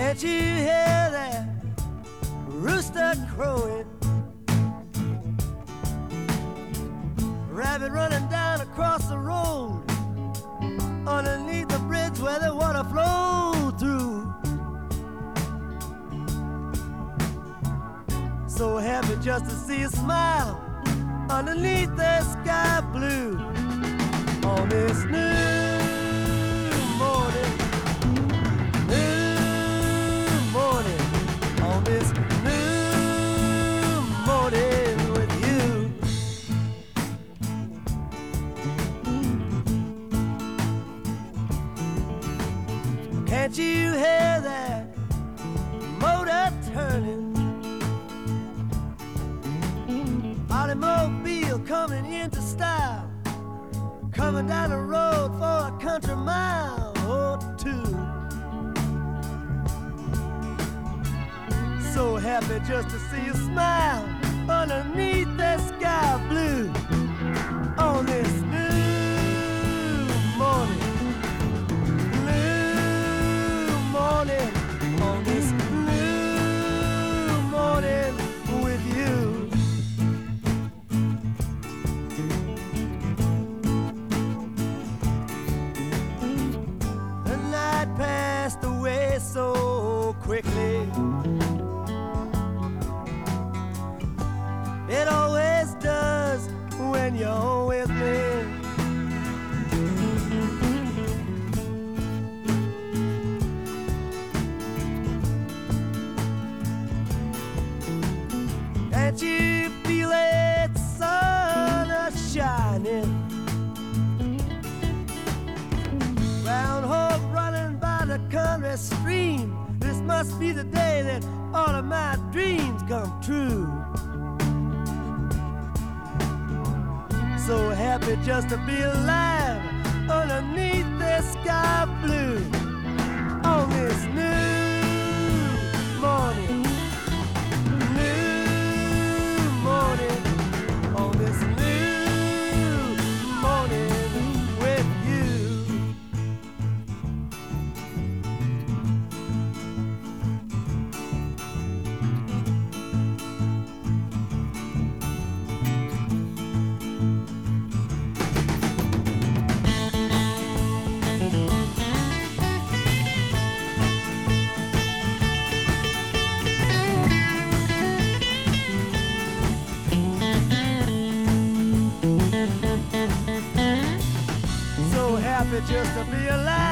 Can't you hear that rooster crowing? Rabbit running down across the road, underneath the bridge where the water flowed through. So happy just to see you smile underneath the sky blue on this new morning, on this new morning with you. Can't you hear that motor turning? Automobile coming into style, coming down the road for a country mile or two. So happy just to see you smile underneath that sky blue on this new morning, on this new morning with you. The night passed away so quickly. It always does when you're with me. Can't you feel it, sun is shining? Groundhog running by the country stream. This must be the day that all of my dreams come true. So happy just to be alive underneath the sky blue on this new morning, on this new morning with you. Just to be alive